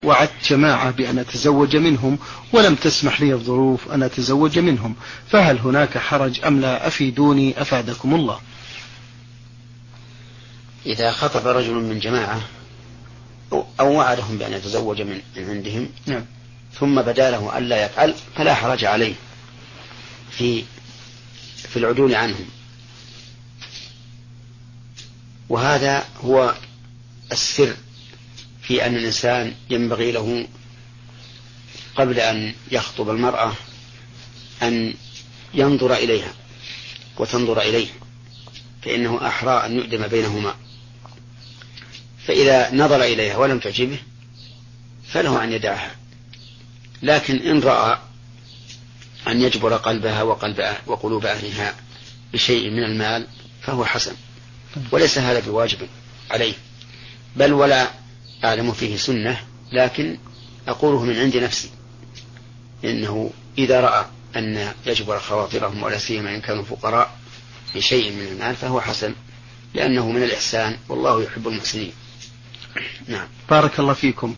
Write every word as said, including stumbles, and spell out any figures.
وعدت جماعة بأن أتزوج منهم ولم تسمح لي الظروف أن أتزوج منهم، فهل هناك حرج أم لا؟ أفيدوني أفادكم الله. إذا خطب رجل من جماعة أو وعدهم بأن يتزوج من عندهم نعم. ثم بدا له ألا يفعل فلا حرج عليه في في العدول عنهم، وهذا هو السر في أن الإنسان ينبغي له قبل أن يخطب المرأة أن ينظر إليها وتنظر إليه، فإنه أحرى أن يؤدم بينهما. فإذا نظر إليها ولم تعجبه فله أن يدعها، لكن إن رأى أن يجبر قلبها وقلب وقلوب أهلها بشيء من المال فهو حسن، وليس هذا بواجب عليه، بل ولا أعلم فيه سنة، لكن أقوله من عند نفسي، إنه إذا رأى أن يجبر خواطرهم ولا سيما إن كانوا فقراء بشيء من المال فهو حسن، لأنه من الإحسان والله يحب المحسنين. نعم. بارك الله فيكم.